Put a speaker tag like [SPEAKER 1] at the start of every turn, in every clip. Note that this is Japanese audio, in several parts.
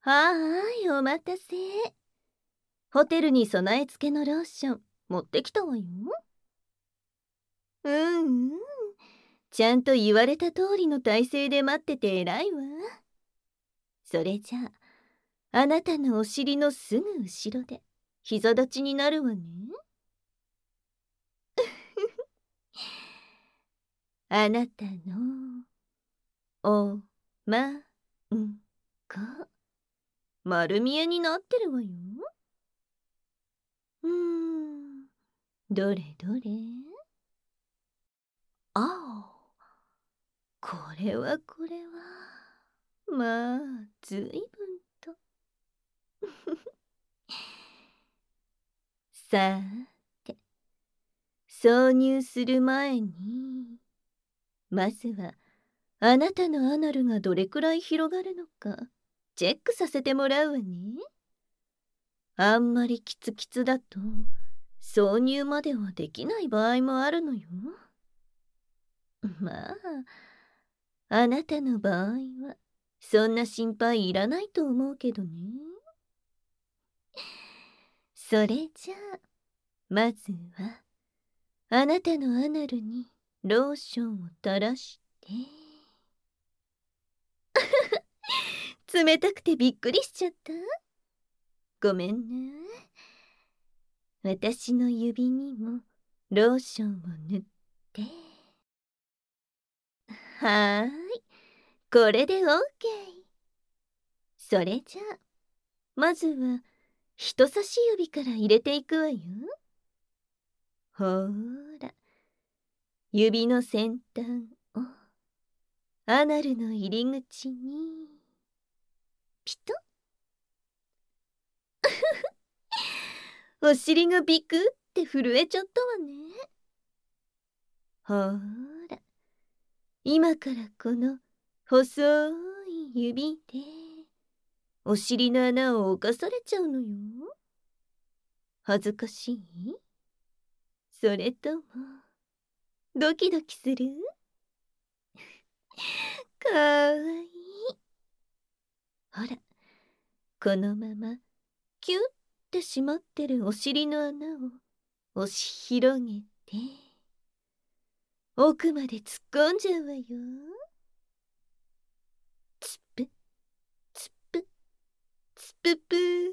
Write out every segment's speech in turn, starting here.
[SPEAKER 1] はーい、お待たせ。ホテルに備え付けのローション持ってきたわよ。うんうん。ちゃんと言われた通りの体勢で待ってて偉いわ。それじゃあ、あなたのお尻のすぐ後ろで膝立ちになるわね。あなたのおまんこ丸見えになってるわよ。どれどれ。ああ、これはまあずいぶんと。さて、挿入する前にまずはあなたのアナルがどれくらい広がるのかチェックさせてもらうわね。あんまりキツキツだと挿入まではできない場合もあるのよ。まあ、あなたの場合はそんな心配いらないと思うけどね。それじゃあ、まずはあなたのアナルにローションを垂らして冷たくてびっくりしちゃった。ごめんね。私の指にもローションを塗って。はーい、これで OK。 それじゃあ、まずは人差し指から入れていくわよ。ほーら、指の先端をアナルの入り口にピトッ。お尻がビクって震えちゃったわね。ほーら、今からこの細い指でお尻の穴を侵されちゃうのよ。恥ずかしい？それともドキドキする？かわいい。ほら、このままキュッて閉まってるお尻の穴を押し広げて奥まで突っ込んじゃうわよ。つぷつぷつぷぷー。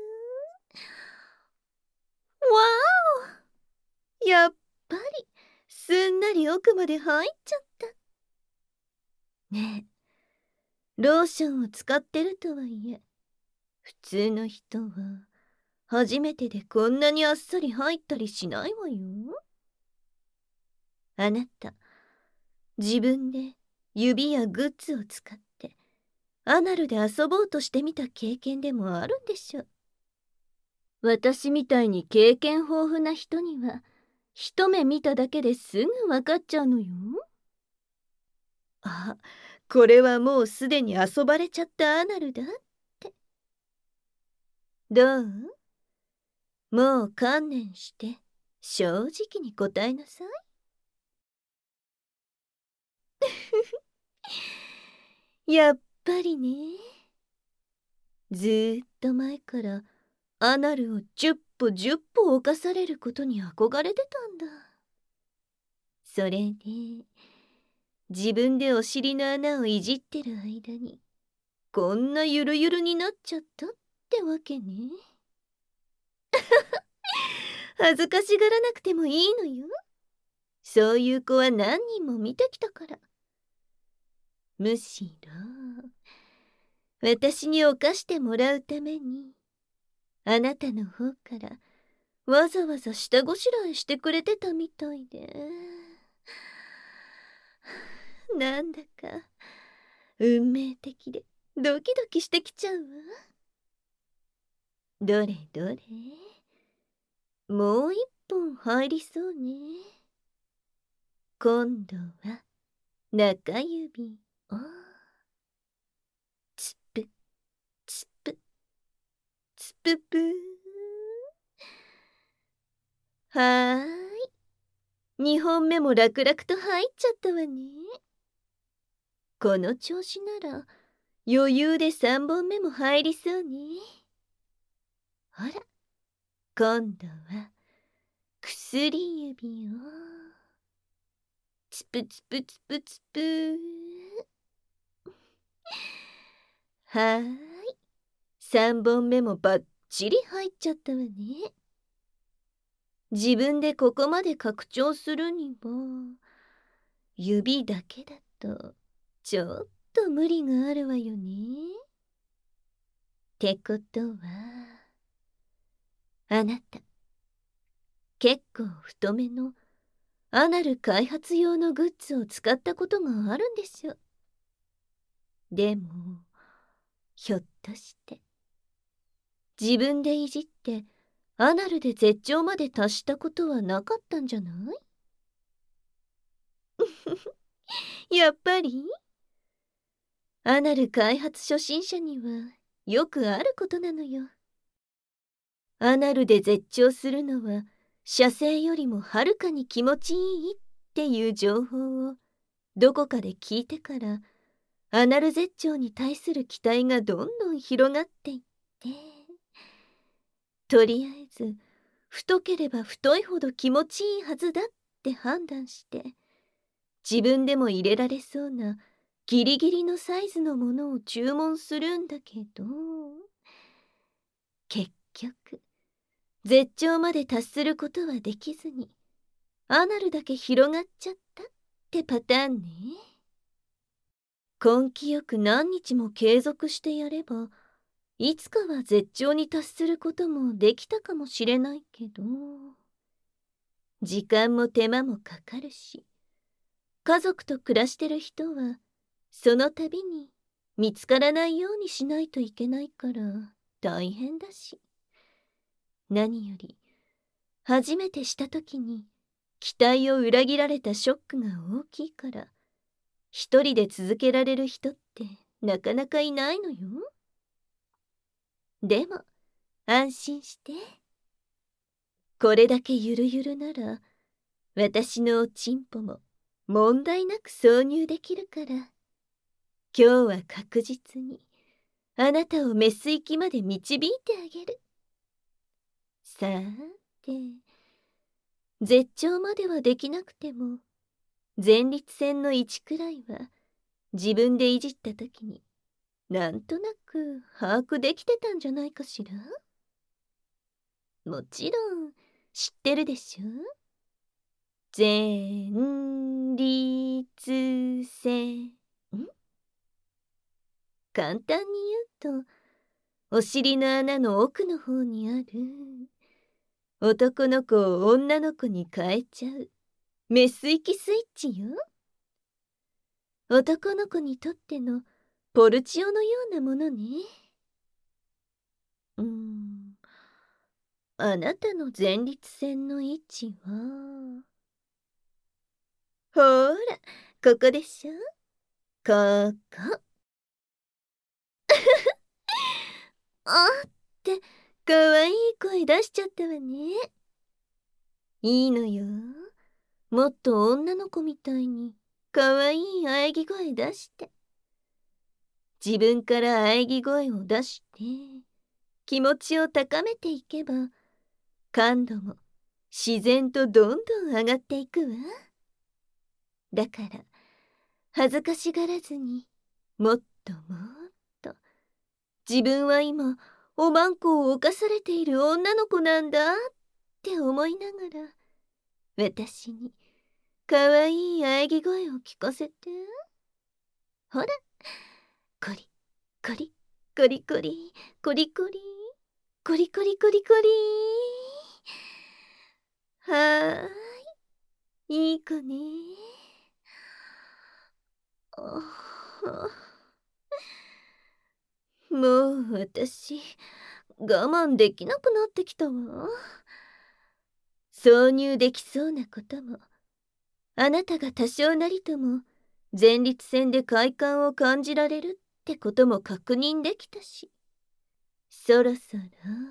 [SPEAKER 1] わお、やっぱりすんなり奥まで入っちゃった。ねえ、ローションを使ってるとはいえ普通の人は初めてでこんなにあっさり入ったりしないわよ。あなた、自分で指やグッズを使ってアナルで遊ぼうとしてみた経験でもあるんでしょ。私みたいに経験豊富な人には一目見ただけですぐ分かっちゃうのよ。あ、これはもうすでに遊ばれちゃったアナルだって。どう？もう観念して正直に答えなさい。やっぱりね。ずーっと前からアナルを10歩10歩犯されることに憧れてたんだ。それで自分でお尻の穴をいじってる間にこんなゆるゆるになっちゃったってわけね。恥ずかしがらなくてもいいのよ。そういう子は何人も見てきたから。むしろ私に犯してもらうためにあなたの方からわざわざ下ごしらえしてくれてたみたいで、なんだか運命的でドキドキしてきちゃうわ。どれどれ、もう一本入りそうね。今度は中指をつぷつぷつぷぷー。はーい、2本目も楽々と入っちゃったわね。この調子なら余裕で3本目も入りそうね。ほら、今度は薬指をつぷつぷつぷつぷはーい、3本目もバッチリ入っちゃったわね。自分でここまで拡張するには指だけだとちょっと無理があるわよね。ってことはあなた結構太めのアナル開発用のグッズを使ったことがあるんでしょ。でもひょっとして自分でいじってアナルで絶頂まで達したことはなかったんじゃない？やっぱりアナル開発初心者にはよくあることなのよ。アナルで絶頂するのは射精よりもはるかに気持ちいいっていう情報をどこかで聞いてからアナル絶頂に対する期待がどんどん広がっていって、とりあえず太ければ太いほど気持ちいいはずだって判断して自分でも入れられそうなギリギリのサイズのものを注文するんだけど、結局絶頂まで達することはできずにアナルだけ広がっちゃったってパターンね。根気よく何日も継続してやればいつかは絶頂に達することもできたかもしれないけど、時間も手間もかかるし、家族と暮らしてる人はその度に見つからないようにしないといけないから大変だし、何より初めてした時に期待を裏切られたショックが大きいから、一人で続けられる人ってなかなかいないのよ。でも安心して、これだけゆるゆるなら私のおちんぽも問題なく挿入できるから、今日は確実にあなたをメス行きまで導いてあげる。さーて、絶頂まではできなくても前立腺の位置くらいは自分でいじった時になんとなく把握できてたんじゃないかしら。もちろん知ってるでしょ。前立腺。簡単に言うと、お尻の穴の奥の方にある男の子を女の子に変えちゃうメス行きスイッチよ。男の子にとってのポルチオのようなものね。あなたの前立腺の位置はほーら、ここでしょ。ここ。あってかわいい声出しちゃったわね。いいのよ、もっと女の子みたいにかわいい喘ぎ声出して、自分から喘ぎ声を出して気持ちを高めていけば感度も自然とどんどん上がっていくわ。だから恥ずかしがらずにもっともっと自分は今おまんこを犯されている女の子なんだって思いながら私にかわいい喘ぎ声を聞かせて。ほら、コリコリコリコリコリコリコリコリコリコリ。はーい、いい子ね。もう私我慢できなくなってきたわ。挿入できそうなこともあなたが多少なりとも前立腺で快感を感じられるってことも確認できたし、そろそろ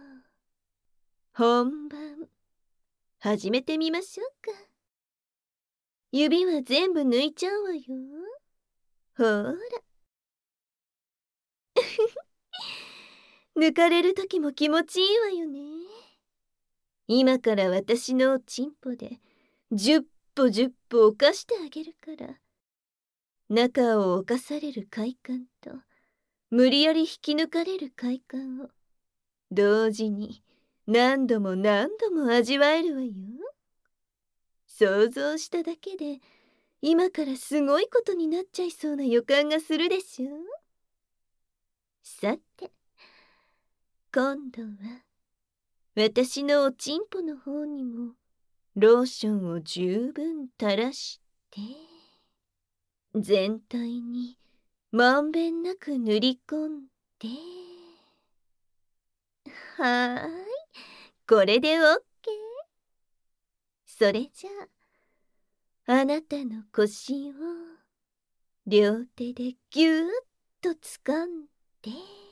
[SPEAKER 1] 本番始めてみましょうか。指は全部抜いちゃうわよ。ほーら。 抜かれる時も気持ちいいわよね。今から私のおちんぽで10歩10歩犯してあげるから、中を侵される快感と無理やり引き抜かれる快感を同時に何度も何度も味わえるわよ。想像しただけで今からすごいことになっちゃいそうな予感がするでしょ。さて、今度は私のおちんぽの方にもローションを十分垂らして全体にまんべんなく塗り込んで、はーい、これでオッケー。それじゃあ、あなたの腰を両手でぎゅーっと掴んで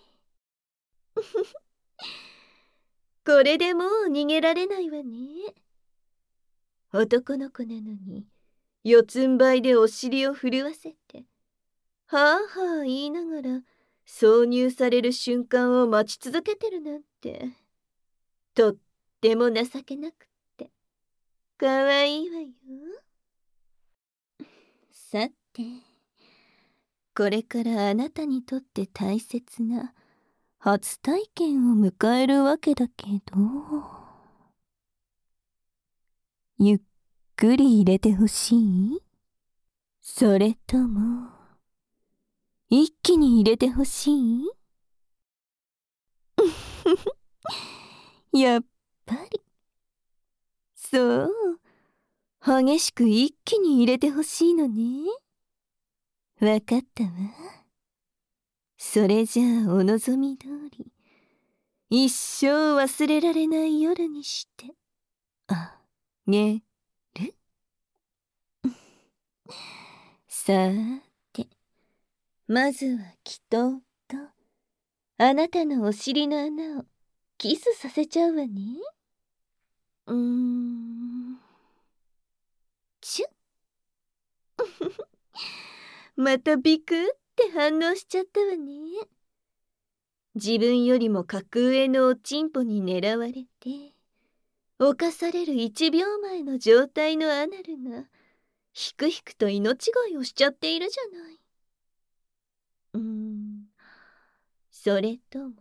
[SPEAKER 1] これでもう逃げられないわね。男の子なのに四つん這いでお尻を震わせてはあはあ言いながら挿入される瞬間を待ち続けてるなんて、とっても情けなくってかわいいわよ。さて、これからあなたにとって大切な初体験を迎えるわけだけど、ゆっくり入れてほしい？それとも一気に入れてほしい？やっぱりそう、激しく一気に入れてほしいのね。わかったわ。それじゃあお望み通り一生忘れられない夜にしてあげる。さーて、まずは祈祷とあなたのお尻の穴をキスさせちゃうわね。チュッまたビクって反応しちゃったわね。自分よりも格上のおちんぽに狙われて侵される1秒前の状態のアナルがひくひくと命乞いをしちゃっているじゃない。それとも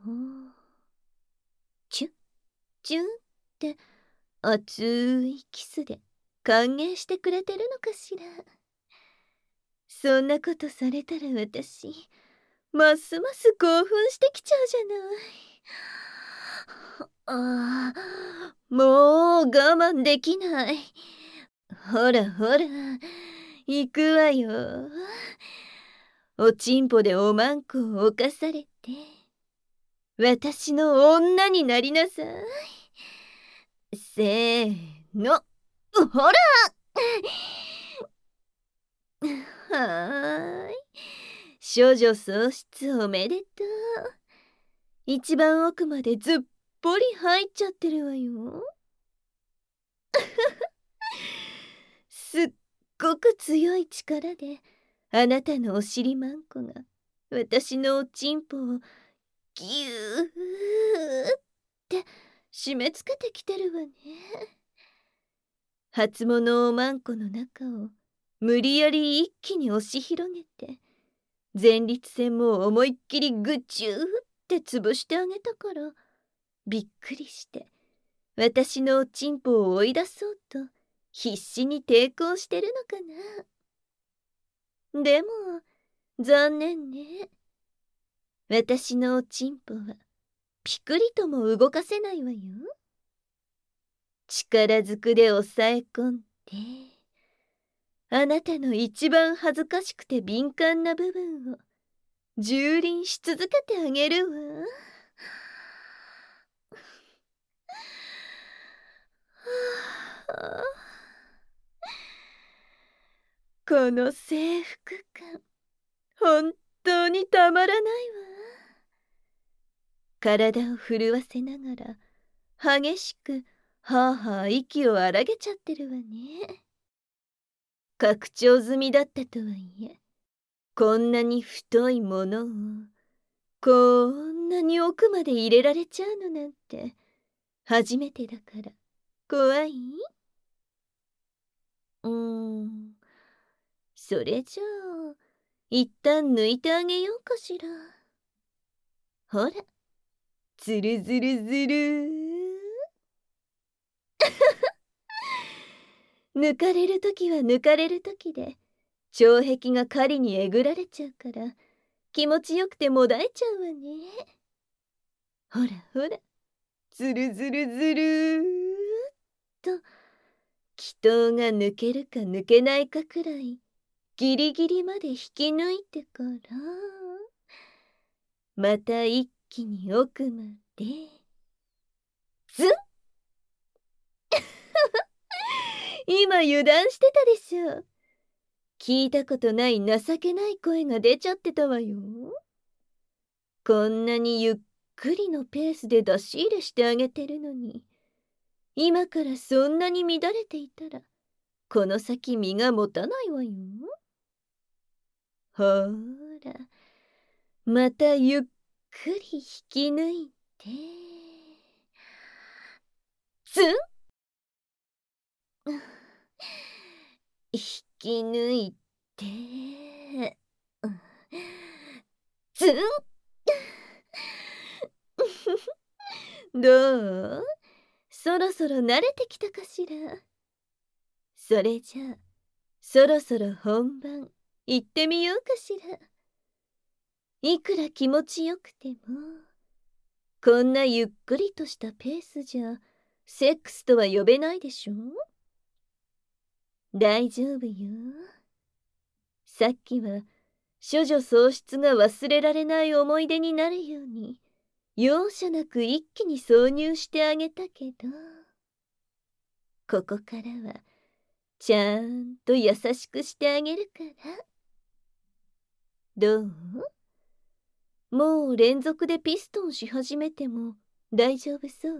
[SPEAKER 1] チュッチュンって熱いキスで歓迎してくれてるのかしら。そんなことされたら私ますます興奮してきちゃうじゃない。もう我慢できない。ほらほら行くわよ。おちんぽでおまんこを犯されて私の女になりなさい。せーの、ほらはーい、処女喪失おめでとう。一番奥までずっぽり入っちゃってるわよ。すっごく強い力であなたのお尻まんこが私のおちんぽをぎゅーって締め付けてきてるわね。初物おまんこの中を無理やり一気に押し広げて前立腺も思いっきりぐちゅーって潰してあげたからびっくりして私のおちんぽを追い出そうと必死に抵抗してるのかな。でも残念ね。私のおちんぽはピクリとも動かせないわよ。力ずくで押さえ込んであなたの一番恥ずかしくて敏感な部分を蹂躙し続けてあげるわ。この征服感本当にたまらないわ。体を震わせながら激しくはあはあ息を荒げちゃってるわね。拡張済みだったとはいえこんなに太いものをこんなに奥まで入れられちゃうのなんて初めてだから怖い？それじゃあ一旦抜いてあげようかしら。ほら、ずるずるずる。抜かれるときは抜かれるときで、腸壁が狩りにえぐられちゃうから気持ちよくてもだえちゃうわね。ほらほら、ずるずるずるーっと、気筒が抜けるか抜けないかくらいギリギリまで引き抜いてから、また一気に奥までズン。今油断してたでしょ。聞いたことない情けない声が出ちゃってたわよ。こんなにゆっくりのペースで出し入れしてあげてるのに、今からそんなに乱れていたらこの先身が持たないわよ。ほーら、またゆっくり引き抜いてズン。引き抜いてズン。どう？そろそろ慣れてきたかしら。それじゃあそろそろ本番行ってみようかしら。いくら気持ちよくてもこんなゆっくりとしたペースじゃセックスとは呼べないでしょ。大丈夫よ。さっきは処女喪失が忘れられない思い出になるように容赦なく一気に挿入してあげたけど、ここからはちゃんと優しくしてあげるから。どう？もう連続でピストンし始めても大丈夫そう？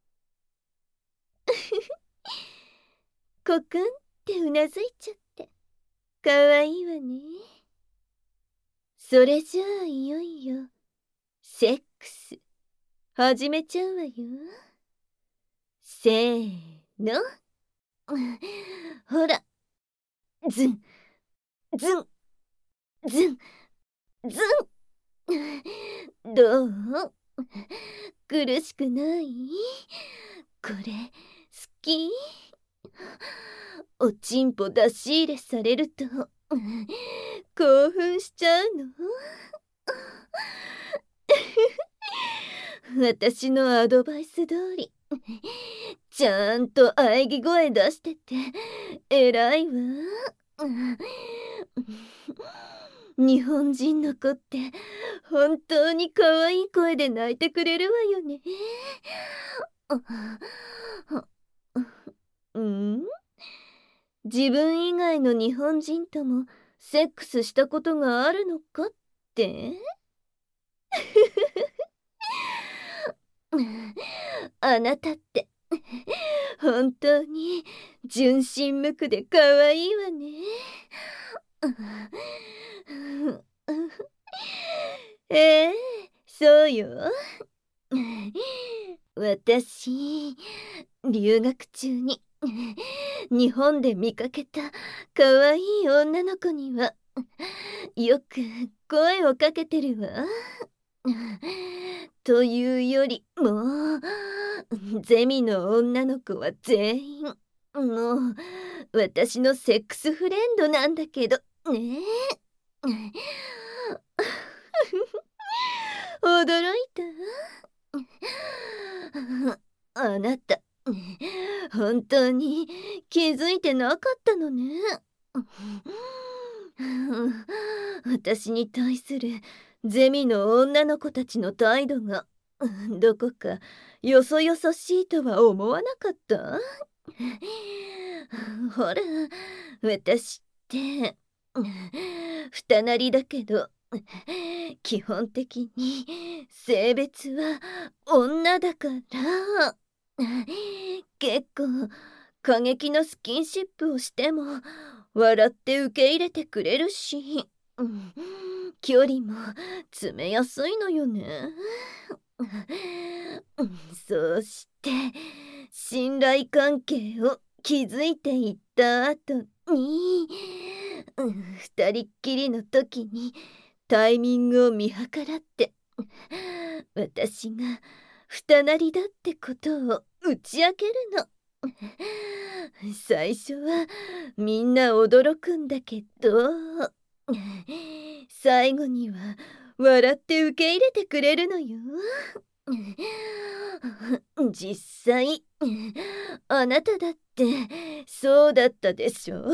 [SPEAKER 1] コクンってうなずいちゃってかわいいわね。それじゃあいよいよセックス始めちゃうわよ。せーの。ほら、ズンズンズンズン。どう？苦しくない？これ好き？おちんぽ出し入れされると興奮しちゃうの？私のアドバイス通りちゃんと喘ぎ声出してて偉いわ。日本人の子って本当に可愛い声で泣いてくれるわよね。自分以外の日本人ともセックスしたことがあるのかってあなたって本当に純真無垢で可愛いわね。そうよ。私留学中に日本で見かけた可愛い女の子にはよく声をかけてるわ。というよりもゼミの女の子は全員もう私のセックスフレンドなんだけどね。驚いた？あなた本当に気づいてなかったのね。私に対するゼミの女の子たちの態度がどこかよそよそしいとは思わなかった？ほら私って二なりだけど基本的に性別は女だから結構過激なスキンシップをしても笑って受け入れてくれるし、 距離も詰めやすいのよね。そして信頼関係を築いていった後に、二人っきりの時にタイミングを見計らって私が二なりだってことを打ち明けるの。最初はみんな驚くんだけど、最後には笑って受け入れてくれるのよ。実際あなただってそうだったでしょ。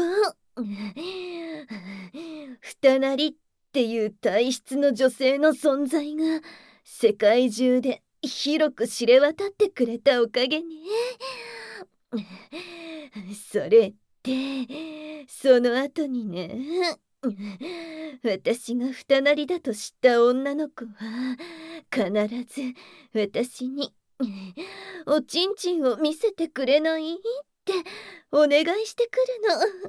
[SPEAKER 1] 二なりっていう体質の女性の存在が世界中で広く知れ渡ってくれたおかげね。それってその後にね、私が二なりだと知った女の子は必ず私におちんちんを見せてくれないってお願いしてくるの。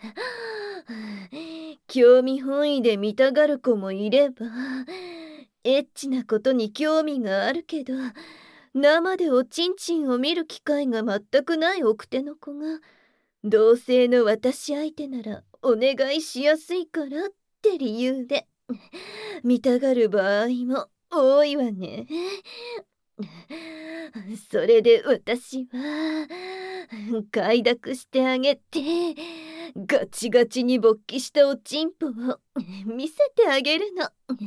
[SPEAKER 1] 興味本位で見たがる子もいれば、エッチなことに興味があるけど生でおちんちんを見る機会が全くない奥手の子が、同性の私相手ならお願いしやすいからって理由で見たがる場合も多いわね。それで私は快諾してあげてガチガチに勃起したおちんぽを見せてあげるの。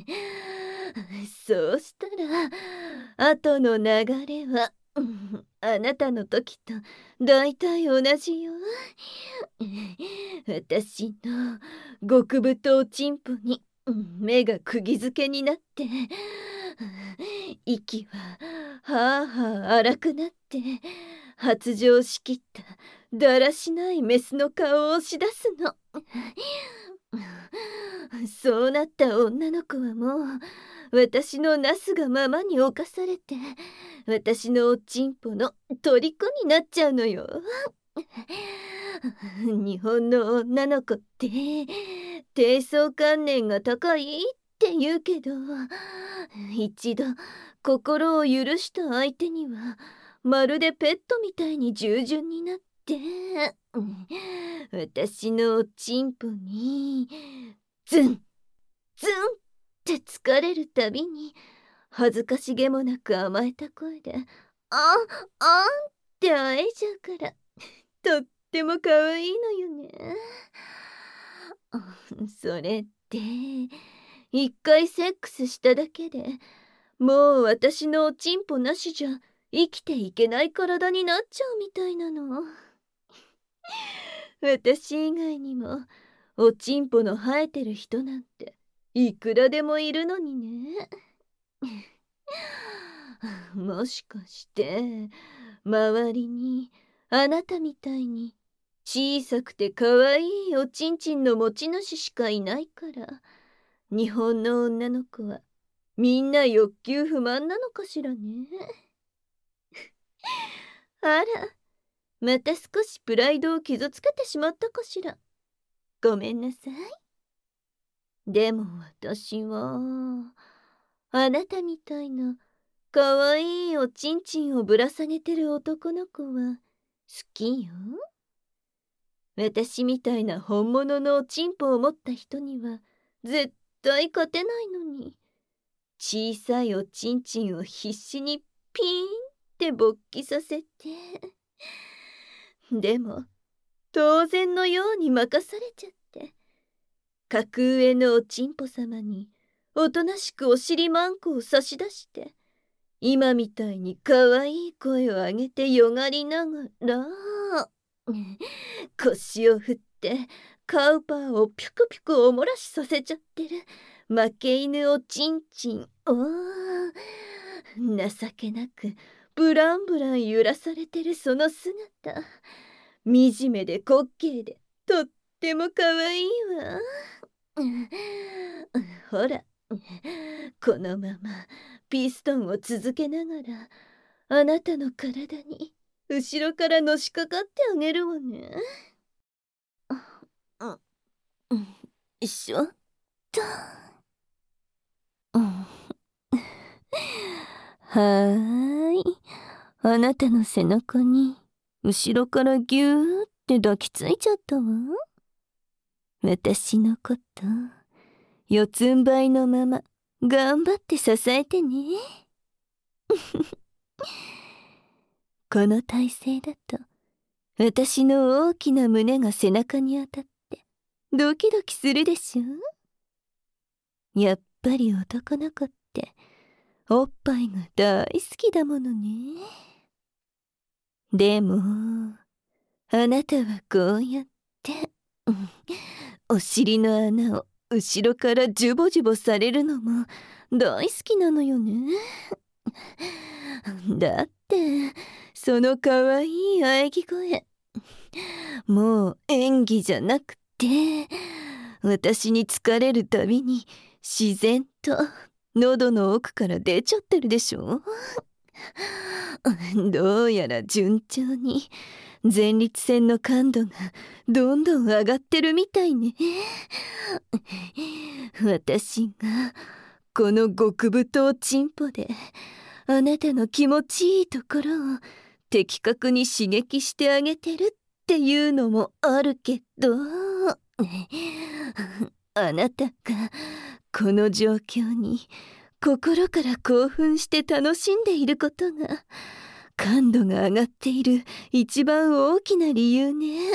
[SPEAKER 1] そうしたら後の流れはあなたの時とだいたい同じよ。私の極太おちんぽに目が釘付けになって息ははあはあ荒くなって発情しきっただらしないメスの顔を押し出すの。そうなった女の子はもう私のなすがままに侵されて私のおちんぽの虜になっちゃうのよ。日本の女の子って低層観念が高いって言うけど、一度心を許した相手にはまるでペットみたいに従順になって私のおちんぽにズンズンって疲れるたびに恥ずかしげもなく甘えた声であんってあえちゃうからとっても可愛いのよね。それって一回セックスしただけでもう私のおちんぽなしじゃ生きていけない体になっちゃうみたいなの。私以外にもおちんぽの生えてる人なんていくらでもいるのにね。もしかして周りにあなたみたいに小さくて可愛いおちんちんの持ち主しかいないから日本の女の子はみんな欲求不満なのかしらね。あら、また少しプライドを傷つけてしまったかしら。ごめんなさい。でも私はあなたみたいな可愛いおちんちんをぶら下げてる男の子は好きよ。私みたいな本物のおちんぽを持った人には絶対勝てないのに、小さいおちんちんを必死にピーンって勃起させてでも当然のように任されちゃって格上のおちんぽ様におとなしくお尻マンコを差し出して今みたいに可愛い声を上げてよがりながら腰を振ってカウパーをピュクピュクおもらしさせちゃってる負け犬おちんちんを情けなくブランブラン揺らされてるその姿、惨めで滑稽でとっても可愛いわ。ほら、このままピストンを続けながらあなたの体に後ろからのしかかってあげるわね。よいしょっと。 ーい。あなたの背中に後ろからぎゅーって抱きついちゃったわ。私のこと四つん這いのまま頑張って支えてね。この体勢だと私の大きな胸が背中に当たってドキドキするでしょ。やっぱり男の子っておっぱいが大好きだものね。でもあなたはこうやってお尻の穴を後ろからジュボジュボされるのも大好きなのよね。だってそのかわいい喘ぎ声、もう演技じゃなくて私に疲れるたびに自然と喉の奥から出ちゃってるでしょ。どうやら順調に前立腺の感度がどんどん上がってるみたいね。私がこの極太チンポであなたの気持ちいいところを的確に刺激してあげてるっていうのもあるけど、あなたがこの状況に心から興奮して楽しんでいることが感度が上がっている一番大きな理由ね。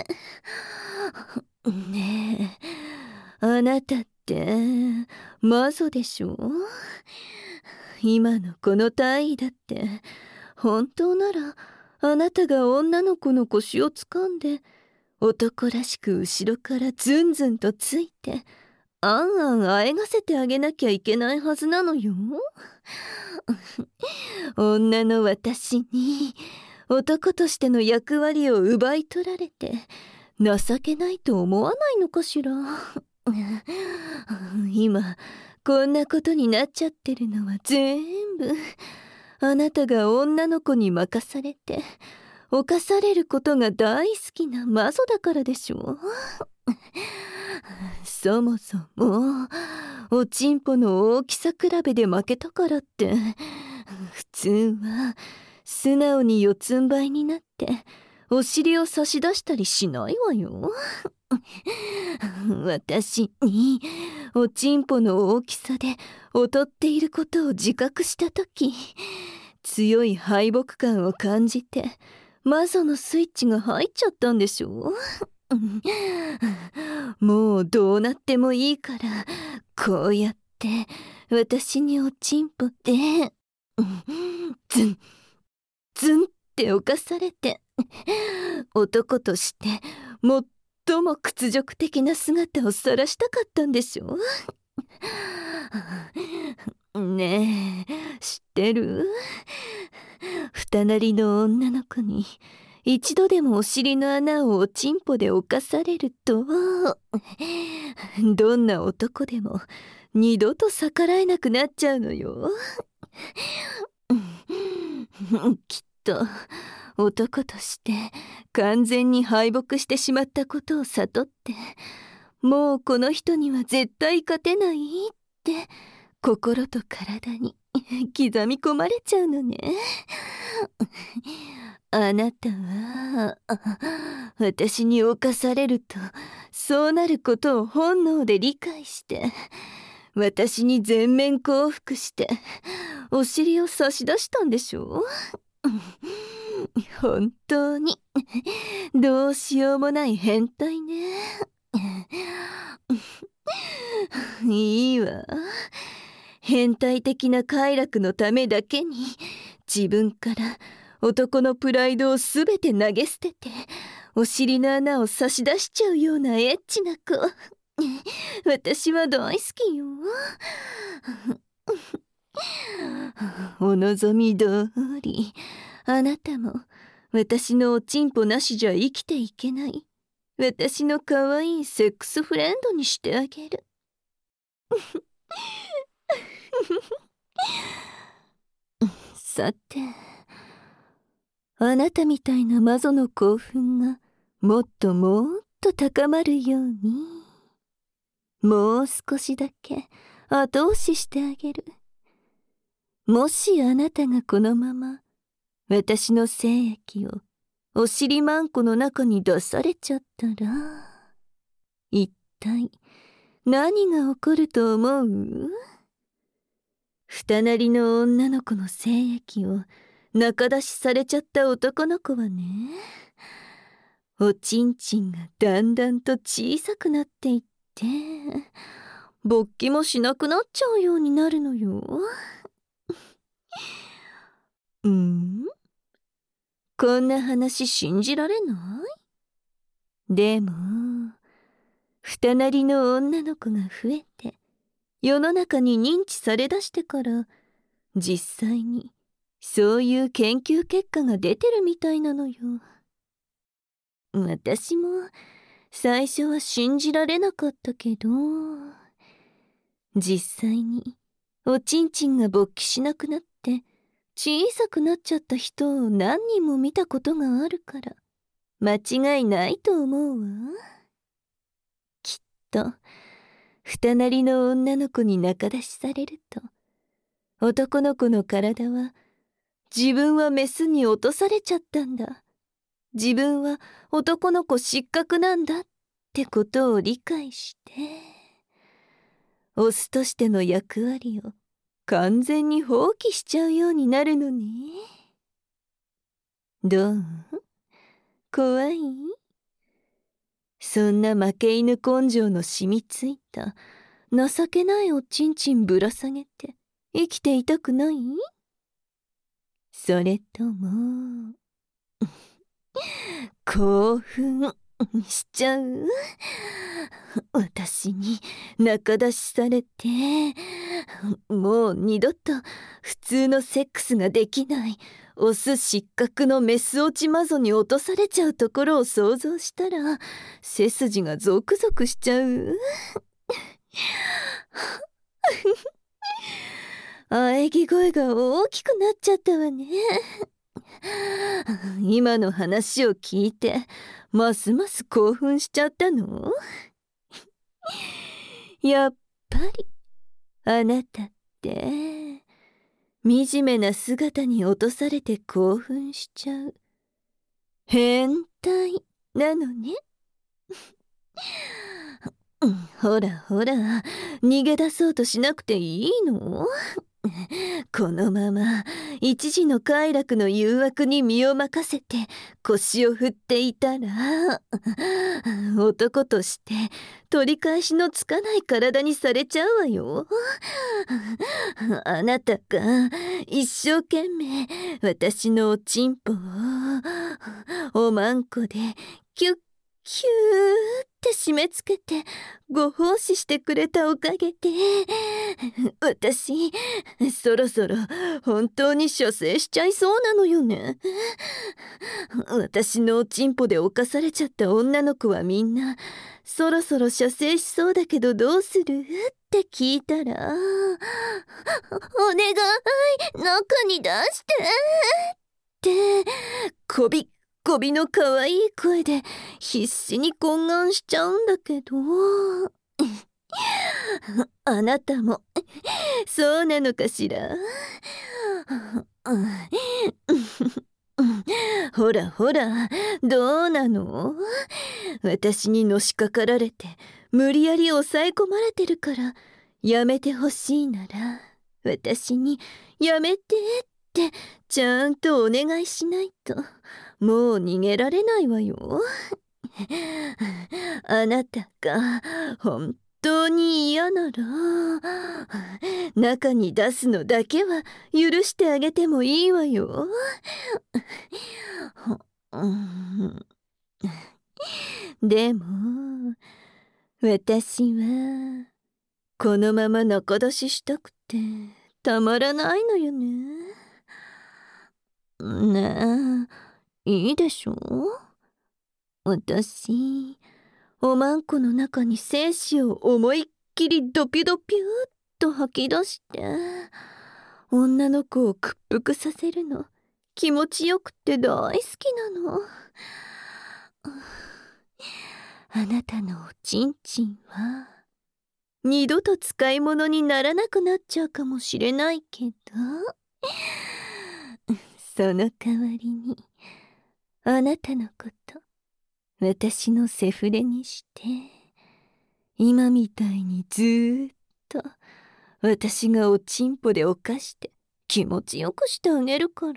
[SPEAKER 1] ねえ、あなたってマゾでしょ。今のこの体位だって本当ならあなたが女の子の腰を掴んで男らしく後ろからズンズンとついてあんあんあえがせてあげなきゃいけないはずなのよ。女の私に男としての役割を奪い取られて情けないと思わないのかしら。今こんなことになっちゃってるのは全部あなたが女の子に任されて犯されることが大好きなマゾだからでしょ。そもそもおちんぽの大きさ比べで負けたからって普通は素直に四つん這いになってお尻を差し出したりしないわよ。私におちんぽの大きさで劣っていることを自覚したとき、強い敗北感を感じてマゾのスイッチが入っちゃったんでしょ。もうどうなってもいいからこうやって私におちんぽでズンズンって侵されて男として最も屈辱的な姿を晒したかったんでしょ。ねえ知ってる？二なりの女の子に一度でもお尻の穴をおちんぽで侵されるとどんな男でも二度と逆らえなくなっちゃうのよ。きっと男として完全に敗北してしまったことを悟ってもうこの人には絶対勝てないって心と体に刻み込まれちゃうのね。あなたは私に侵されるとそうなることを本能で理解して私に全面降伏してお尻を差し出したんでしょ。本当にどうしようもない変態ね。いいわ、変態的な快楽のためだけに自分から男のプライドをすべて投げ捨ててお尻の穴を差し出しちゃうようなエッチな子、私は大好きよ。お望み通りあなたも私のおちんぽなしじゃ生きていけない私の可愛いセックスフレンドにしてあげる。さて、あなたみたいなマゾの興奮がもっともっと高まるようにもう少しだけ後押ししてあげる。 もしあなたがこのまま私の精液をお尻マンコの中に出されちゃったら、一体何が起こると思う？二なりの女の子の精液を中出しされちゃった男の子はね、おちんちんがだんだんと小さくなっていって、勃起もしなくなっちゃうようになるのよ。こんな話信じられない？でも二なりの女の子が増えて世の中に認知されだしてから、実際にそういう研究結果が出てるみたいなのよ。私も最初は信じられなかったけど、実際におちんちんが勃起しなくなって小さくなっちゃった人を何人も見たことがあるから、間違いないと思うわ。きっと二なりの女の子に中出しされると、男の子の体は自分はメスに落とされちゃったんだ、自分は男の子失格なんだってことを理解して、オスとしての役割を完全に放棄しちゃうようになるのね。どう？怖い？そんな負け犬根性の染みついた情けないおちんちんぶら下げて生きていたくない？それとも興奮しちゃう？私に中出しされてもう二度と普通のセックスができないオス失格のメス落ちマゾに落とされちゃうところを想像したら背筋がゾクゾクしちゃう。喘ぎ声が大きくなっちゃったわね。今の話を聞いてますます興奮しちゃったの？やっぱりあなたって惨めな姿に落とされて興奮しちゃう変態なのね。ほらほら、逃げ出そうとしなくていいの？このまま一時の快楽の誘惑に身を任せて腰を振っていたら、男として取り返しのつかない体にされちゃうわよ。あなたが一生懸命私のおちんぽをおまんこでキュッキューって締め付けてご奉仕してくれたおかげで、私そろそろ本当に射精しちゃいそうなのよね。私のおちんぽで侵されちゃった女の子はみんなそろそろ射精しそうだけどどうするって聞いたら、お願い中に出してってこびっこびの可愛い声で必死に懇願しちゃうんだけど、あなたもそうなのかしら？ほらほら、どうなの？私にのしかかられて無理やり抑え込まれてるから、やめてほしいなら私にやめてってちゃんとお願いしないともう逃げられないわよ。あなたが本当に嫌なら中に出すのだけは許してあげてもいいわよ。でも私はこのまま中出ししたくてたまらないのよね。ねえ、いいでしょ？私おまんこの中に精子を思いっきりドピュドピューっと吐き出して女の子を屈服させるの気持ちよくて大好きなの。あなたのおちんちんは二度と使い物にならなくなっちゃうかもしれないけど、その代わりにあなたのこと私のセフレにして、今みたいにずーっと私がおちんぽで犯して気持ちよくしてあげるから。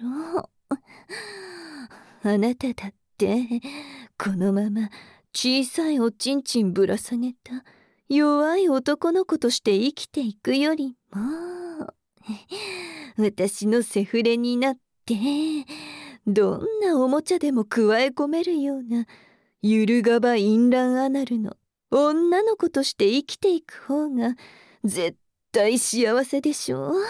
[SPEAKER 1] あなただってこのまま小さいおちんちんぶら下げた弱い男の子として生きていくよりも、私のセフレになってどんなおもちゃでも加え込めるようなゆるがばインランアナルの女の子として生きていく方が絶対幸せでしょ。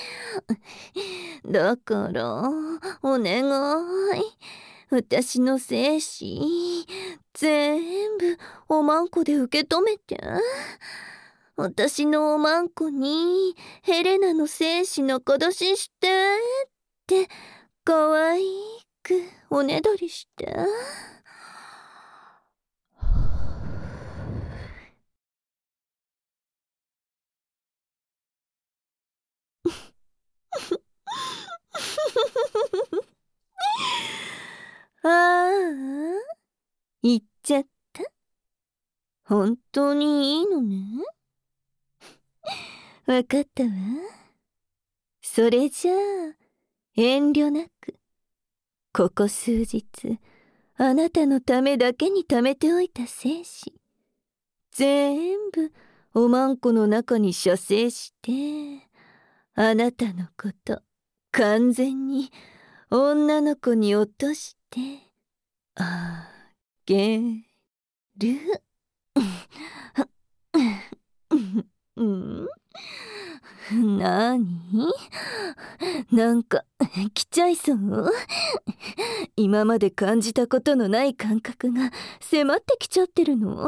[SPEAKER 1] だからお願い、私の精子全部おまんこで受け止めて。私のおまんこにヘレナの精子のこどししてってかわいくおねだりして。ああ、言っちゃった。本当にいいのね。わかったわ。それじゃあ遠慮なく、ここ数日あなたのためだけに貯めておいた精子全部おまんこの中に射精して、あなたのこと完全に女の子に落としてあげる。うん、なに？なんか来ちゃいそう？今まで感じたことのない感覚が迫ってきちゃってるの？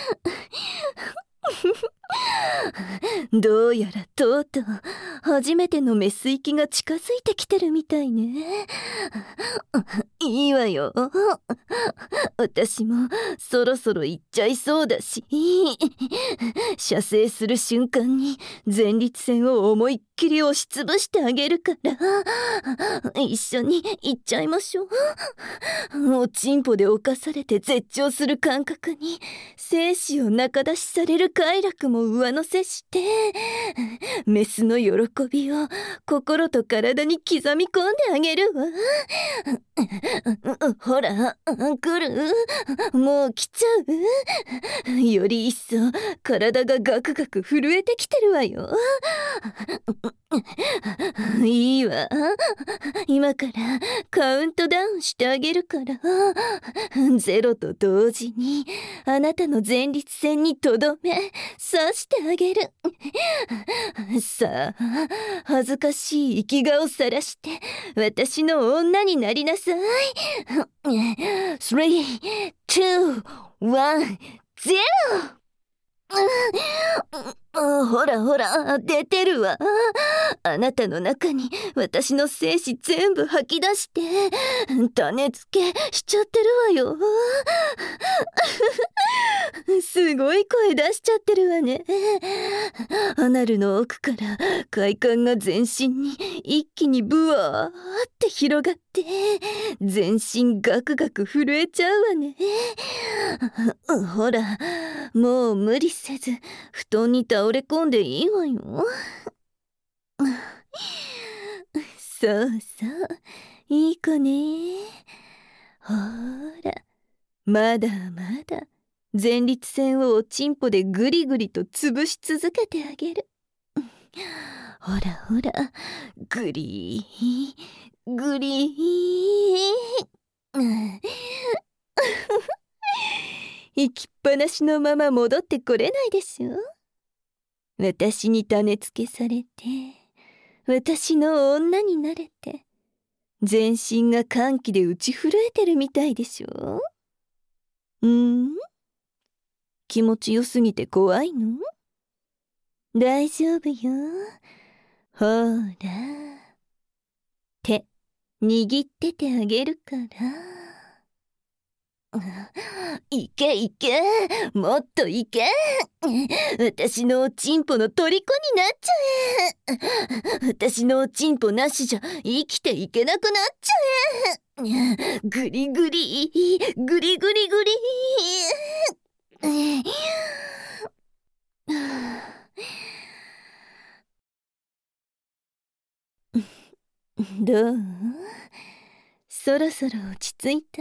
[SPEAKER 1] どうやらとうとう初めてのメス行きが近づいてきてるみたいね。いいわよ。私もそろそろ行っちゃいそうだし、射精する瞬間に前立腺を思いっきり押しつぶしてあげるから、一緒に行っちゃいましょう。おちんぽで侵されて絶頂する感覚に精子を中出しされる快楽も上乗せして、メスの喜びを心と体に刻み込んであげるわ。ほら、来る？もう来ちゃう？より一層体がガクガク震えてきてるわよ。いいわ。今からカウントダウンしてあげるから、ゼロと同時にあなたの前立腺にとどめ刺してあげる。さあ、恥ずかしい生き顔さらして私の女になりなさい。3、2、1、0。ほらほら出てるわ。あなたの中に私の精子全部吐き出して種付けしちゃってるわよ。すごい声出しちゃってるわね。アナルの奥から快感が全身に一気にブワーって広がって全身ガクガク震えちゃうわね。ほら、もう無理せず布団に倒れ込んでいいわよ。そうそう、いい子ね。ほら、まだまだ前立腺をおちんぽでぐりぐりと潰し続けてあげる。ほらほら、ぐりーぐりー。行きっぱなしのまま戻ってこれないでしょ。私に種付けされて私の女になれて全身が歓喜で打ち震えてるみたいでしょ。気持ちよすぎて怖いの？大丈夫よ。ほら、手握っててあげるから。 いけいけ、もっといけ。私のおちんぽの虜になっちゃえ。私のおちんぽなしじゃ生きていけなくなっちゃえ。ぐりぐりぐりぐりぐり。どう？そろそろ落ち着いた？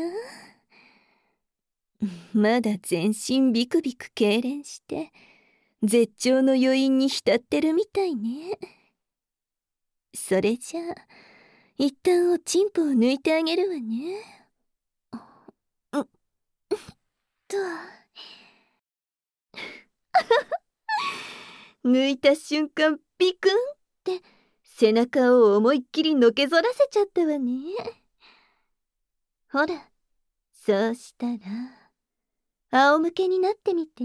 [SPEAKER 1] まだ全身ビクビク痙攣して絶頂の余韻に浸ってるみたいね。それじゃあ一旦おちんぽを抜いてあげるわね。と抜いた瞬間ピクンって背中を思いっきりのけぞらせちゃったわね。ほら、そうしたら仰向けになってみて。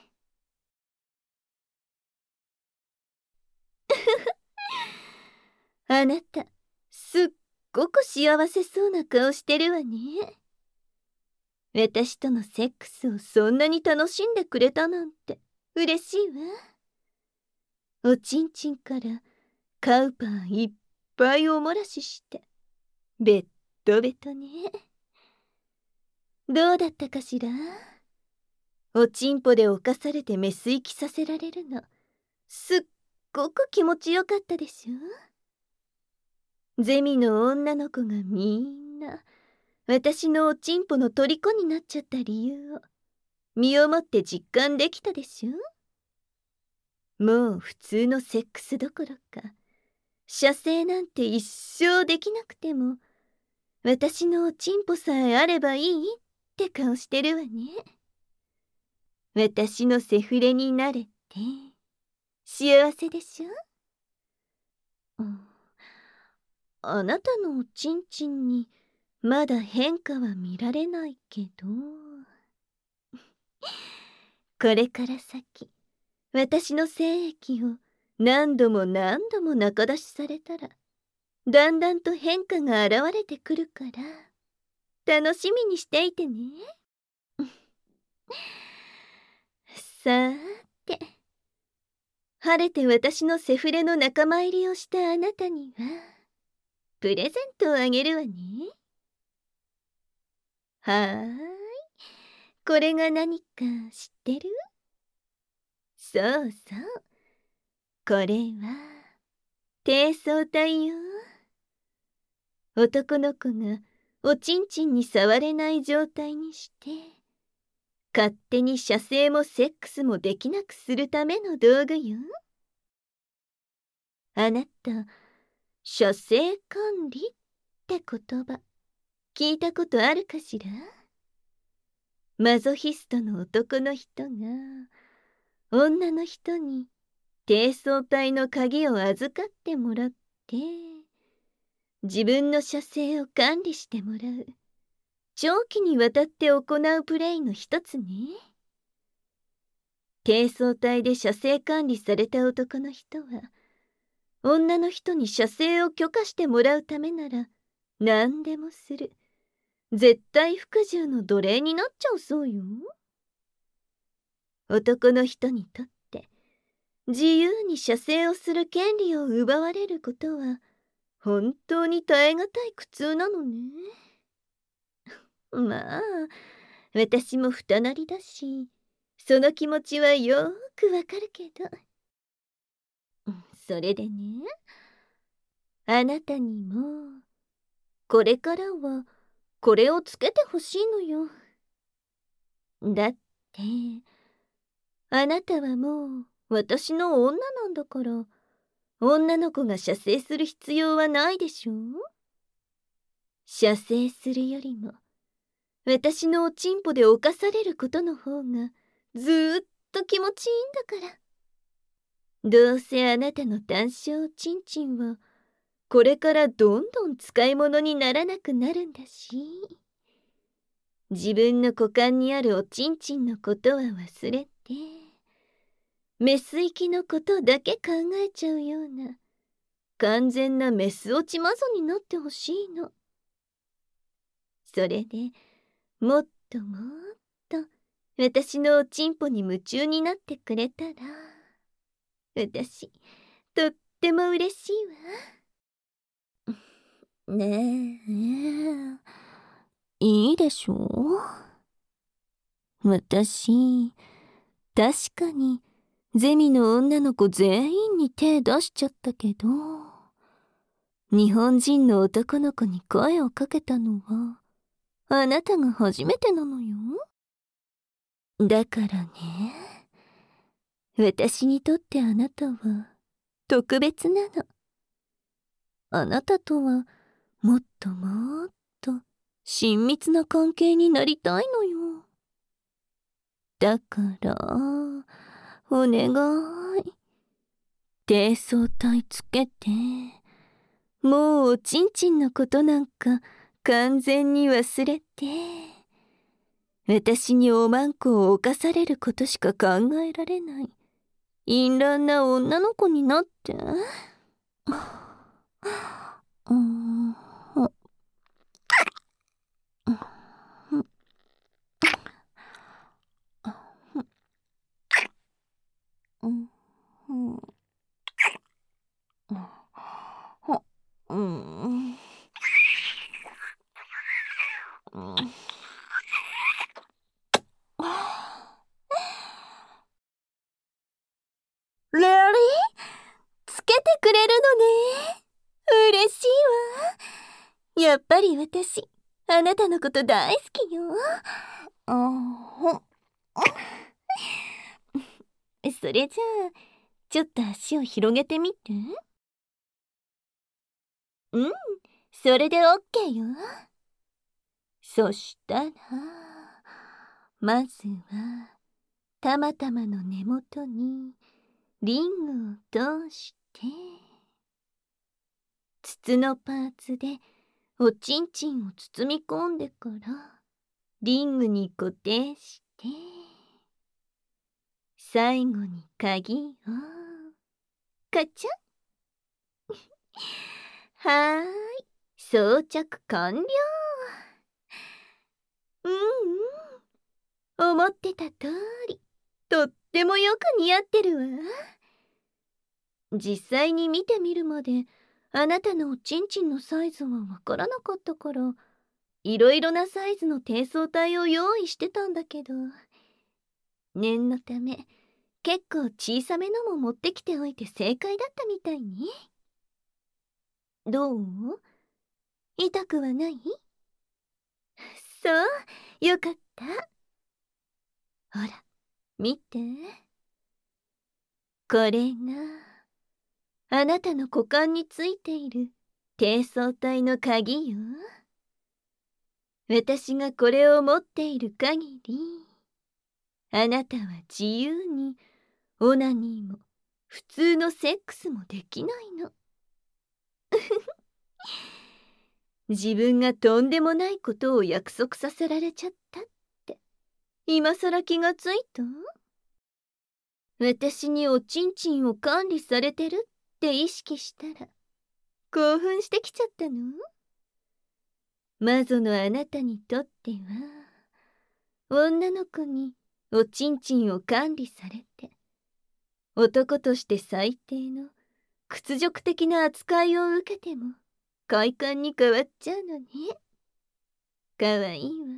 [SPEAKER 1] あなたすっごく幸せそうな顔してるわね。私とのセックスをそんなに楽しんでくれたなんて嬉しいわ。おちんちんからカウパーいっぱいおもらししてベッドベトね。どうだったかしら？おちんぽで侵されてメス息させられるのすっごく気持ちよかったでしょ？ゼミの女の子がみんな私のおちんぽの虜になっちゃった理由を身をもって実感できたでしょ？もう普通のセックスどころか射精なんて一生できなくても私のおちんぽさえあればいいって顔してるわね。私のセフレになれて幸せでしょ？あなたのおちんちんにまだ変化は見られないけどこれから先私の精液を何度も何度も中出しされたらだんだんと変化が現れてくるから楽しみにしていてね。さーて、晴れて私のセフレの仲間入りをしたあなたにはプレゼントをあげるわね。はーい、これが何か知ってる？そうそう、これは低層体よ。男の子がおちんちんに触れない状態にして勝手に射精もセックスもできなくするための道具よ。あなた射精管理って言葉聞いたことあるかしら？マゾヒストの男の人が女の人に低層体の鍵を預かってもらって自分の射精を管理してもらう長期にわたって行うプレイの一つね。低層体で射精管理された男の人は女の人に射精を許可してもらうためなら何でもする絶対服従の奴隷になっちゃうそうよ。男の人にとって自由に射精をする権利を奪われることは本当に耐え難い苦痛なのね。まあ私も二なりだしその気持ちはよーくわかるけど、それでね、あなたにもこれからはこれをつけてほしいのよ。だってあなたはもう私の女なんだから女の子が射精する必要はないでしょ？射精するよりも私のおちんぽで侵されることの方がずーっと気持ちいいんだから。どうせあなたの単小ちんちんはこれからどんどん使い物にならなくなるんだし自分の股間にあるおちんちんのことは忘れてメス行きのことだけ考えちゃうような完全なメス落ちマゾになってほしいの。それでもっともっと私のおちんぽに夢中になってくれたら、私とっても嬉しいわ。ねえ、いいでしょ？私、確かにゼミの女の子全員に手出しちゃったけど、日本人の男の子に声をかけたのはあなたが初めてなのよ。だからね、私にとってあなたは特別なの。あなたとはもっともっと親密な関係になりたいのよ。だからお願い、低層体つけて、もうおちんちんのことなんか完全に忘れて、私におまんこを犯されることしか考えられない淫乱な女の子になって。うん、うん、うん、レリー、つけてくれるのね。嬉しいわ。やっぱり私、あなたのこと大好きよ。それじゃあ、ちょっと足を広げてみて。うん、それでオッケーよ。そしたら、まずは、たまたまの根元にリングを通して、筒のパーツでおちんちんを包み込んでからリングに固定して、最後に鍵をカチャン。はーい、装着完了。思ってた通り、とってもよく似合ってるわ。実際に見てみるまであなたのおちんちんのサイズはわからなかったから、いろいろなサイズの低層体を用意してたんだけど、念のため結構小さめのも持ってきておいて正解だったみたいね。どう？痛くはない？そう、よかった。ほら、見て。これがあなたの股間についている低層体の鍵よ。私がこれを持っている限り、あなたは自由にオナニーも普通のセックスもできないの。自分がとんでもないことを約束させられちゃったって今さら気がついた？私におちんちんを管理されてるって意識したら興奮してきちゃったの？魔女のあなたにとっては女の子におちんちんを管理されて男として最低の屈辱的な扱いを受けても快感に変わっちゃうのね。かわいいわ。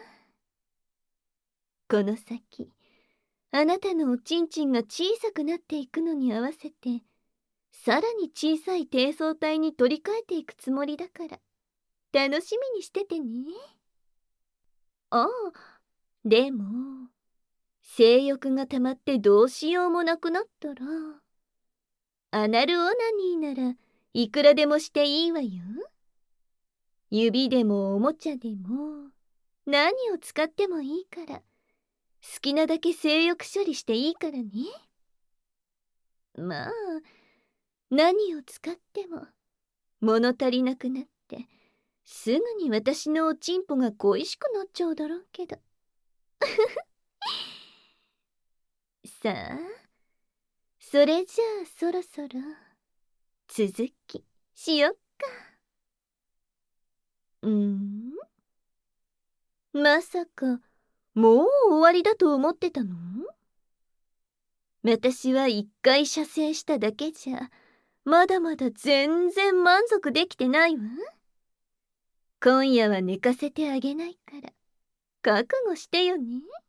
[SPEAKER 1] この先あなたのおちんちんが小さくなっていくのに合わせてさらに小さい低層体に取り替えていくつもりだから楽しみにしててね。ああ、でも性欲が溜まってどうしようもなくなったらアナルオナニーならいくらでもしていいわよ。指でもおもちゃでも何を使ってもいいから好きなだけ性欲処理していいからね。まあ何を使っても物足りなくなってすぐに私のおちんぽが恋しくなっちゃうだろうけど。さあ、それじゃあそろそろ続きしよっか。まさかもう終わりだと思ってたの？私は一回射精しただけじゃ、まだまだ全然満足できてないわ。今夜は寝かせてあげないから、覚悟してよね。